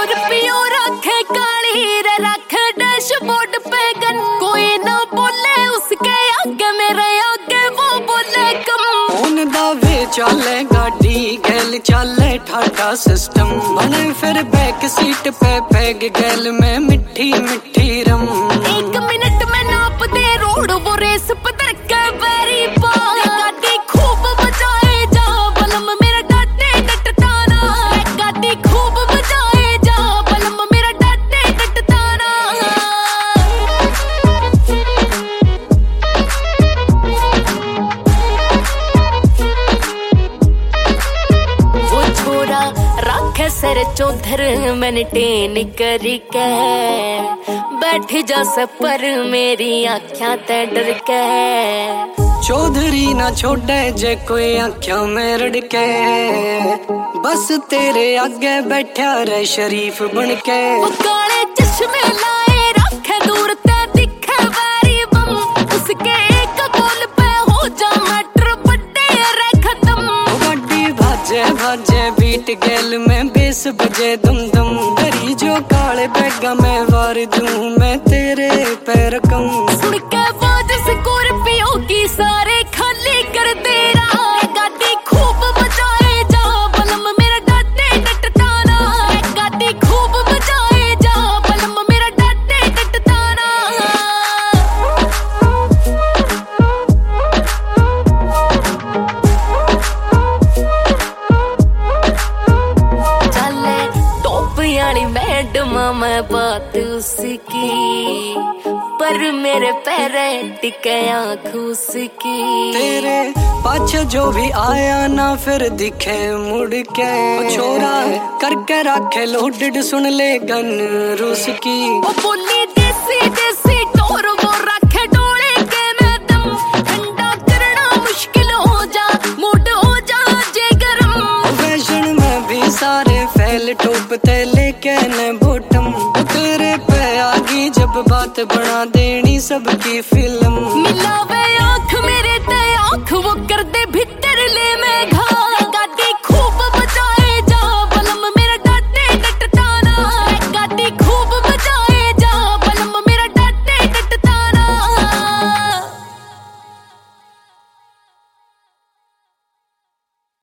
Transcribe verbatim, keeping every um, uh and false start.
Scorpio रखे काली रे रखे डैशबोर्ड पे गन, कोई ना बोले उसके आगे मेरे आगे वो बोले कम। फोन दावे चले गाड़ी गैल चले ठाठा सिस्टम, बने फिर बैक सीट पे पैग गैल में मिठी मिठी रम। एक मिनट में नाप दे रोड वो रेस पे धक्के बैरी पा, गाड़ी खूब बजाए जा बलम मेरा डाटे डटता ना, गाड़ी खूब बजाए जा बलम मेरा डाटे डटता ना। वो छोरा राखे सर चौधर मैंने टेन करी के, बैठ जा सपर मेरी आँखियां ते डर के। चौधरी ना छोड़े जे कोई आँखियां में रड़के, बस तेरे आगे बैठा रे शरीफ बन के। वो काले चश्मे लाए रखे दूर ते दिखे वैरी बम, उसके एक बोल पे हो जा मैटर बड्डे रे खत्म। वो गाड़ी भाजे भाजे बीट गैल में बेस बजे दुम दुम, डरी जो काले बैगा में वार दूं मैं तेरे पैर कम। सुन के आवाज स्कॉर्पियो की सारे खाली कर दे रहा, गाड़ी खूब बजाए जा बलम मेरा डाटे डटता ना, गाड़ी खूब बजाए जा बलम मेरा डाटे डटता ना। चले टॉप यानी मैडम मैं बात उसकी, पर मेरे पैरे टिके आँख उसकी। तेरे पाछे जो भी आया ना फिर दिखे मुड़ के, छोरा करके रखे लोडेड सुन ले गन रूस की। वो बोली देसी देसी टोर वो रखे डोले के में दम, ठंडा करना मुश्किल हो जा मूड हो जा जे गरम। फैशन में भी सारे फैल टोप ते लेके न बॉटम, तेरे पे आगी जब बात बना देनी सबकी फिल्म।